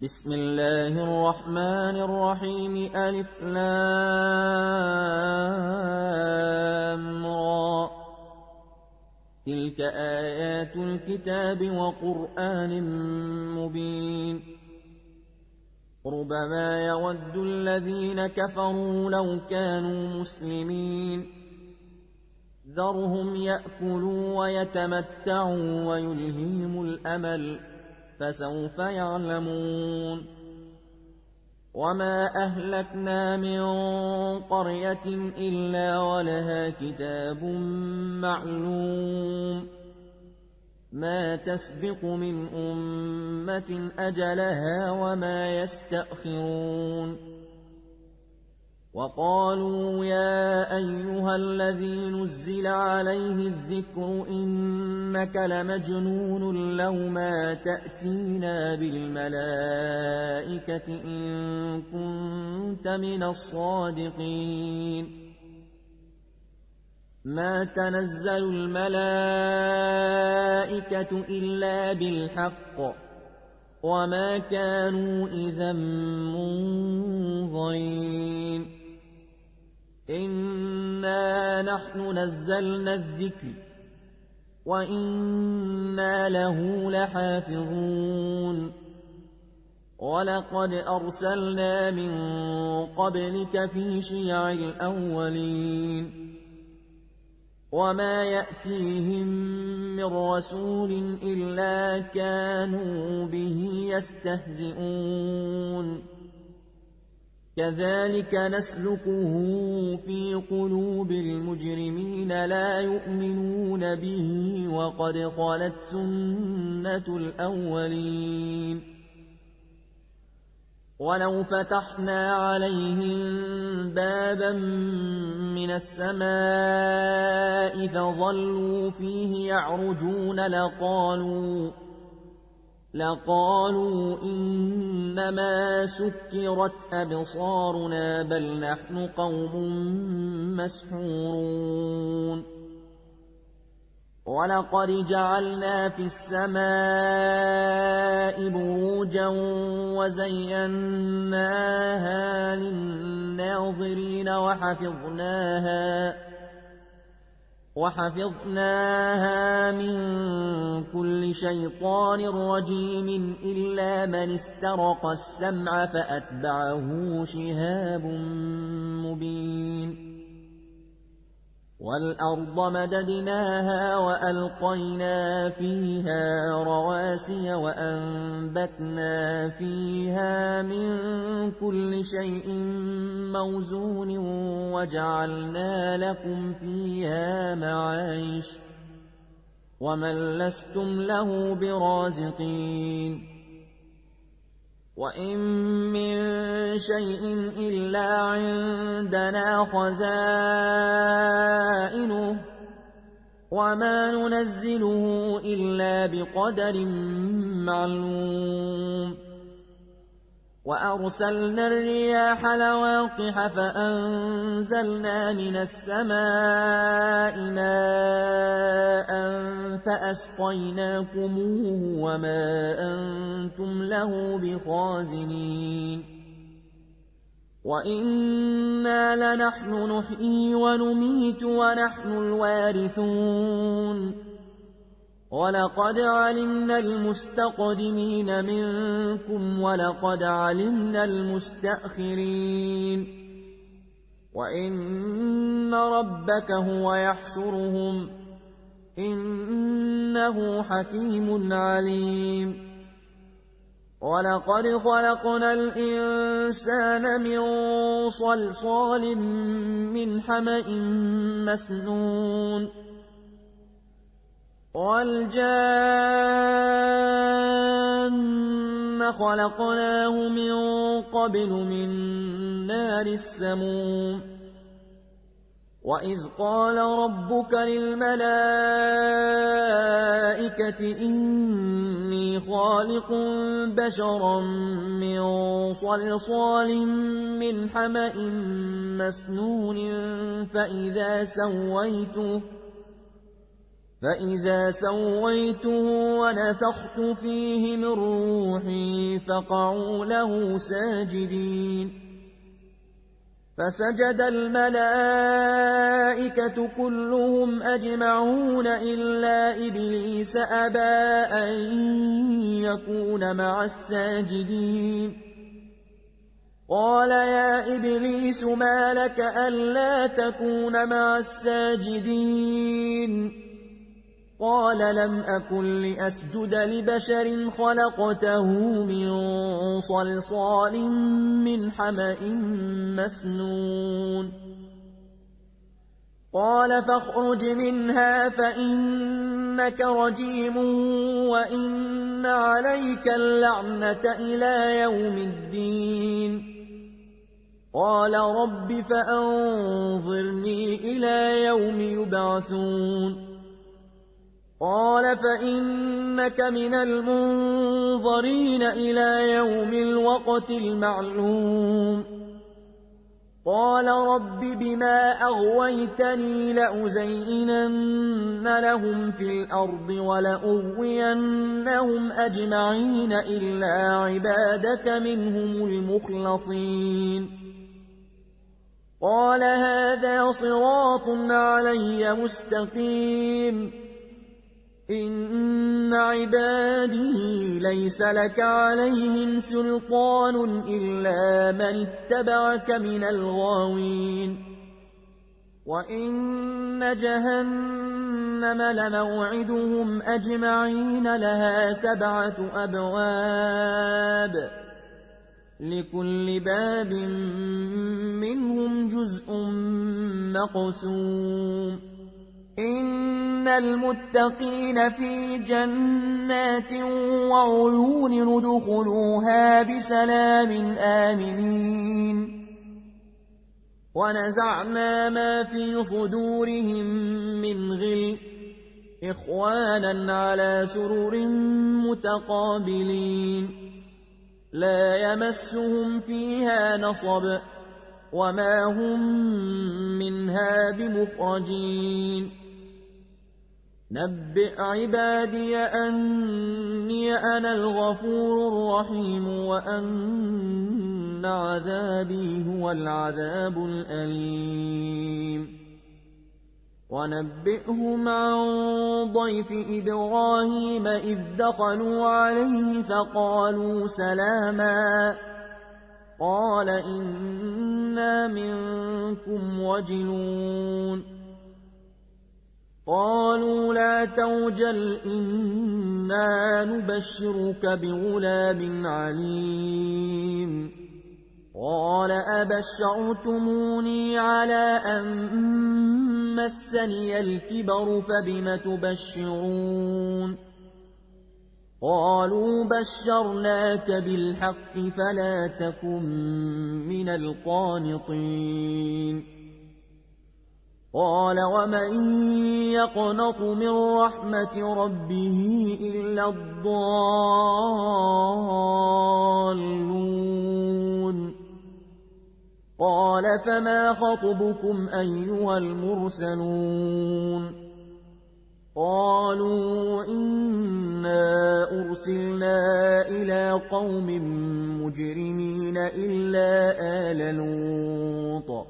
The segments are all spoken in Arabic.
بسم الله الرحمن الرحيم ألف لام را تلك آيات الكتاب وقرآن مبين ربما يود الذين كفروا لو كانوا مسلمين ذرهم يأكلوا ويتمتعوا ويلهيهم الأمل فسوف يعلمون وما أهلكنا من قرية إلا ولها كتاب معلوم ما تسبق من أمة أجلها وما يستأخرون وقالوا يا أيها الذي نزل عليه الذكر إنك لمجنون لو ما تأتينا بالملائكة إن كنت من الصادقين ما تنزل الملائكة إلا بالحق وما كانوا إذا منظرين إنا نحن نزلنا الذكر وإنا له لحافظون ولقد أرسلنا من قبلك في شيع الأولين وما يأتيهم من رسول إلا كانوا به يستهزئون كذلك نسلكه في قلوب المجرمين لا يؤمنون به وقد خلت سنة الأولين ولو فتحنا عليهم بابا من السماء فظلوا فيه يعرجون لقالوا إنما سكرت أبصارنا بل نحن قوم مسحورون ولقد جعلنا في السماء بروجا وزيناها للناظرين وحفظناها من كل شيطان رجيم إلا من استرق السمع فأتبعه شهاب مبين والأرض مددناها وألقينا فيها رواسي وأنبتنا فيها من كل شيء موزون وجعلنا لكم فيها معايش ومن لستم له برازقين وإن من شيء إلا عندنا خزائنه وما ننزله إلا بقدر معلوم وأرسلنا الرياح لواقح فأنزلنا من السماء ماء فأسقيناكموه وما أنتم له بخازنين وإنا لنحن نحيي ونميت ونحن الوارثون ولقد علمنا المستقدمين منكم ولقد علمنا المستأخرين وإن ربك هو يحشرهم إنه حكيم عليم ولقد خلقنا الإنسان من صلصال من حمأ مسنون والجان خلقناه من قبل من نار السموم وإذ قال ربك للملائكة إني خالق بشرا من صلصال من حمأ مسنون فإذا سويته ونفخت فيه من روحي فقعوا له ساجدين فسجد الملائكة كلهم أجمعون إلا إبليس أبى أن يكون مع الساجدين قال يا إبليس ما لك ألا تكون مع الساجدين قال لم أكن لأسجد لبشر خلقته من صلصال من حمأ مسنون قال فاخرج منها فإنك رجيم وإن عليك اللعنة إلى يوم الدين قال رب فأنظرني إلى يوم يبعثون قال فإنك من المنظرين إلى يوم الوقت المعلوم قال رب بما أغويتني لأزينن لهم في الأرض ولأغوينهم أجمعين إلا عبادك منهم المخلصين قال هذا صراط علي مستقيم إن عبادي ليس لك عليهم سلطان إلا من اتبعك من الغاوين وإن جهنم لموعدهم أجمعين لها 7 أبواب لكل باب منهم جزء مقسوم إن المتقين في جنات وعيون ادخلوها بسلام آمنين ونزعنا ما في صدورهم من غل إخوانا على سرر متقابلين لا يمسهم فيها نصب وما هم منها بمخرجين نبئ عبادي أني أنا الغفور الرحيم وأن عذابي هو العذاب الأليم ونبئهم عن ضيف إبراهيم إذ دخلوا عليه فقالوا سلاما قال إنا منكم وجلون قالوا لا توجل إنا نبشرك بغلام عليم قال أبشرتموني على أن مسني الكبر فبم تبشرون قالوا بشرناك بالحق فلا تكن من القانطين قال ومن يقنط من رحمة ربه إلا الضالون قال فما خطبكم أيها المرسلون قالوا إنا أرسلنا إلى قوم مجرمين إلا آل لوط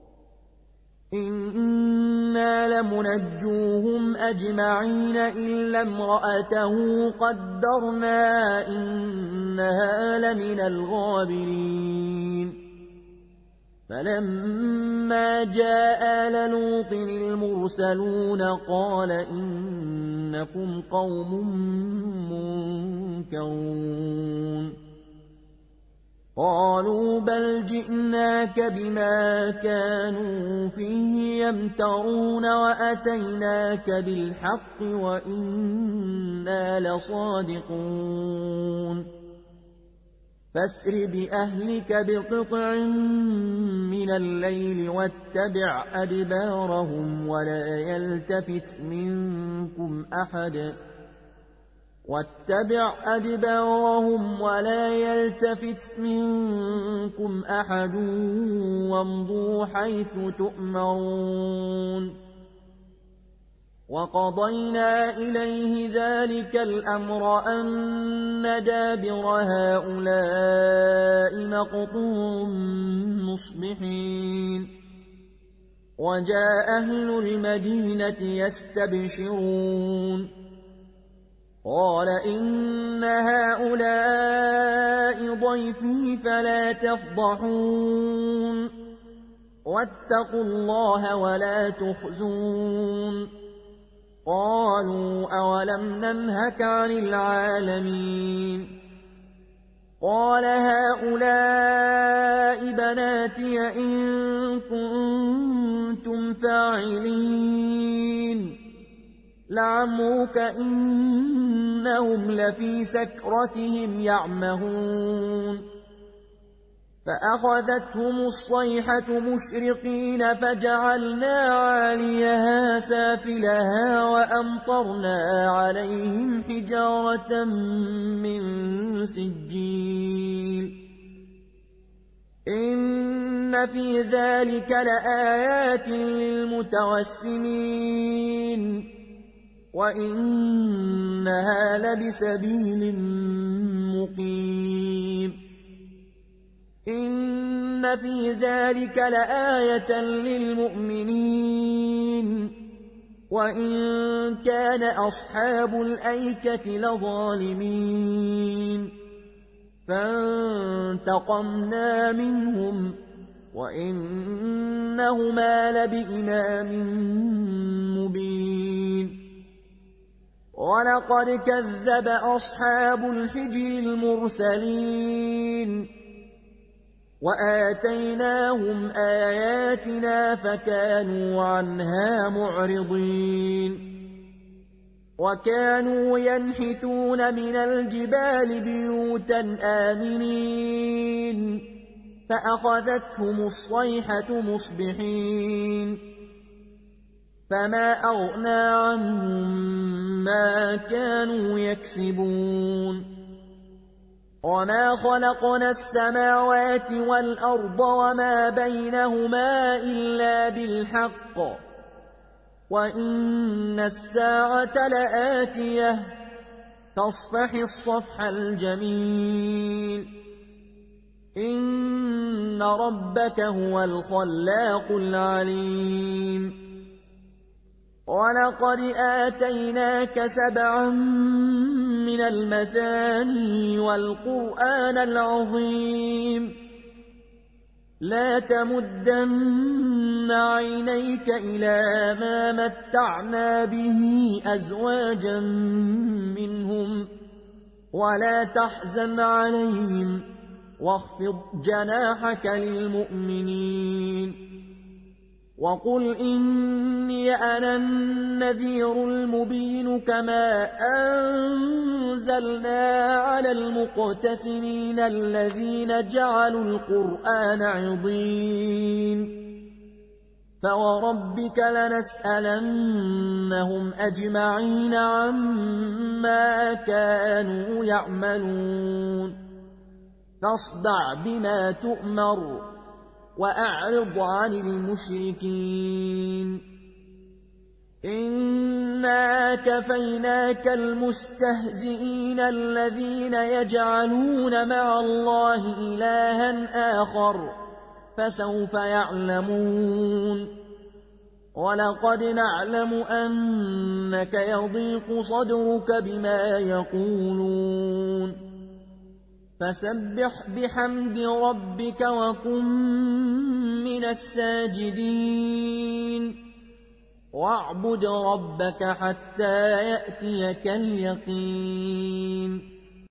إنا لمنجوهم أجمعين إلا امرأته قدرنا إنها لمن الغابرين فلما جاء آل لوط المرسلون قال إنكم قوم منكرون قالوا بل جئناك بما كانوا فيه يمترون وأتيناك بالحق وإنا لصادقون فاسر بأهلك بقطع من الليل واتبع أدبارهم ولا يلتفت منكم أحد وامضوا حيث تؤمرون وَقَضَيْنَا إِلَيْهِ ذَلِكَ الْأَمْرَ أَنَّ دَابِرَ هَٰؤُلَاءِ مَقْطُوعٌ مُّصْبِحِينَ وَجَاءَ أَهْلُ الْمَدِينَةِ يَسْتَبْشِرُونَ قَالَ إِنَّ هَٰؤُلَاءِ ضَيْفِي فَلَا تَفْضَحُونِ وَاتَّقُوا اللَّهَ وَلَا تُخْزُونِ قالوا أولم ننهك عن العالمين قال هؤلاء بناتي إن كنتم فاعلين لعمرك إنهم لفي سكرتهم يعمهون فأخذتهم الصيحة مشرقين فجعلنا عاليها سافلها وأمطرنا عليهم حجارة من سجيل إن في ذلك لآيات للمتوسمين وإنها لبسبيل مقيم إن في ذلك لآية للمؤمنين وإن كان أصحاب الأيكة لظالمين فانتقمنا منهم وإنهما لبإمام مبين ولقد كذب أصحاب الحجر المرسلين وآتيناهم آياتنا فكانوا عنها معرضين وكانوا ينحتون من الجبال بيوتا آمنين فأخذتهم الصيحة مصبحين فما أغنى عنهم ما كانوا يكسبون وما خلقنا السماوات والأرض وما بينهما إلا بالحق وإن الساعة لآتية فاصفح الصفح الجميل إن ربك هو الخلاق العليم ولقد آتيناك 7 من المثاني والقرآن العظيم لا تمدن عينيك إلى ما متعنا به أزواجا منهم ولا تحزن عليهم واخفض جناحك للمؤمنين وقل إني أنا النذير المبين كما أنزلنا على المقتسمين الذين جعلوا القرآن عضين فوربك لنسألنهم أجمعين عما كانوا يعملون فاصدع بما تؤمر وأعرض عن المشركين إنا كفيناك المستهزئين الذين يجعلون مع الله إلها آخر فسوف يعلمون ولقد نعلم أنك يضيق صدرك بما يقولون فسبح بحمد ربك وكن من الساجدين واعبد ربك حتى يأتيك اليقين